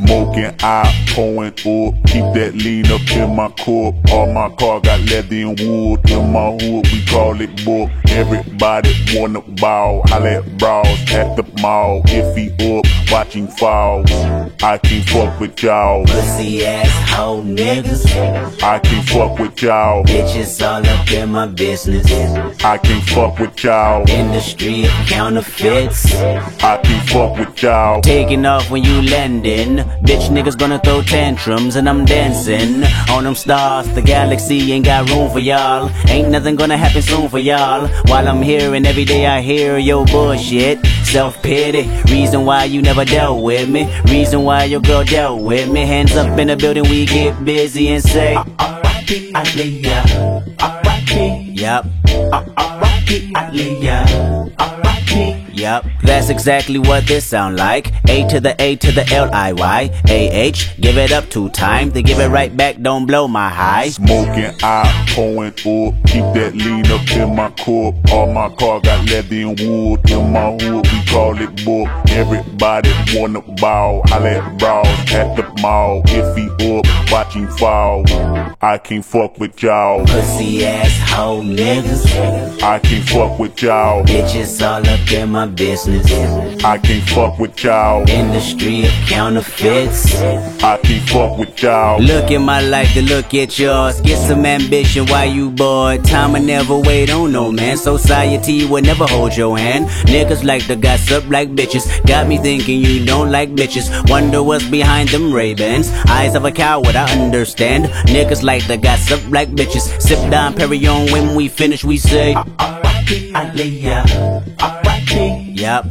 Smoking, I pouring up, keep that lean up in my cup. All my car got leather and wood. In my hood, we call it book. Everybody wanna ball, holla at bras at the mall. If he up, watching falls, I can't fuck with y'all. Pussy ass hoe niggas, I can't fuck with y'all. bitches all up in my business. I can't fuck with y'all. Industry of counterfeits, I can't fuck with y'all. taking off when you landing. Bitch niggas gonna throw tantrums and I'm dancing on them stars. The galaxy ain't got room for y'all. Ain't nothing gonna happen soon for y'all. While I'm here and every day I hear your bullshit. Self-pity, reason why you never dealt with me. Reason why your girl dealt with me. Hands up in the building, we get busy and say R.I.P. Aaliyah, R.I.P. Yup, R.I.P. Aaliyah, R.I.P. Yup, that's exactly what this sound like. A to the A to the L-I-Y, A-H, give it up 2 times. They give it right back, don't blow my high. Smoking, I pouring up, keep that lean up in my cup. All my car got leather and wood. In my hood, we call it book. Everybody wanna ball, holla at bras at the mall. If he up, watching fall, I can't fuck with y'all. Pussy ass hoe niggas, I can't fuck with y'all. bitches all up in my business. I can't fuck with y'all. Industry of counterfeits, I can't fuck with y'all. look at my life to look at yours. Get some ambition while you bored. Time will never wait on no man. Society will never hold your hand. Niggas like to gossip like bitches. Got me thinking you don't like bitches. Wonder what's behind them Ray-Bans. Eyes of a coward, I understand. Niggas like to gossip like bitches. Sip down Perrier when we finish, we say R.I.P. Aaliyah, R.I.P. Yup,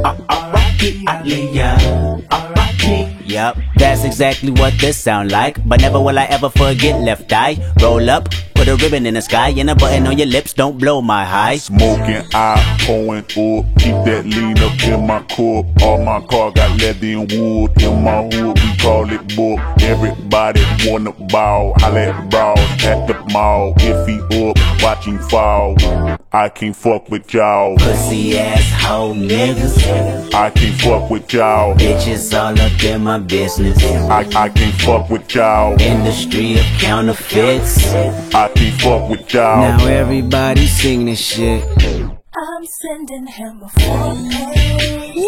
R.I.P. Aaliyah, R.I.P. Yup, that's exactly what this sound like. But never will I ever forget Left Eye. Roll up, put a ribbon in the sky and a button on your lips, don't blow my high. Smoking, I pouring up, keep that lean up in my cup. All my car got leather and wood. In my hood, we call it book. Everybody wanna ball, holla at bras at the mall. If he up, watching fall, I can't fuck with y'all. Pussy ass hoe niggas, I can't fuck with y'all. bitches all up in my business. I can't fuck with y'all. Industry of counterfeits, I can't fuck with y'all. now everybody sing this shit. I'm sending him a full page,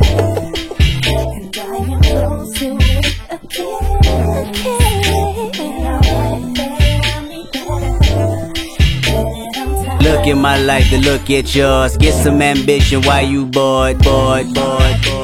and I am close to it again. Look at my life to look at yours. Get some ambition while you bored.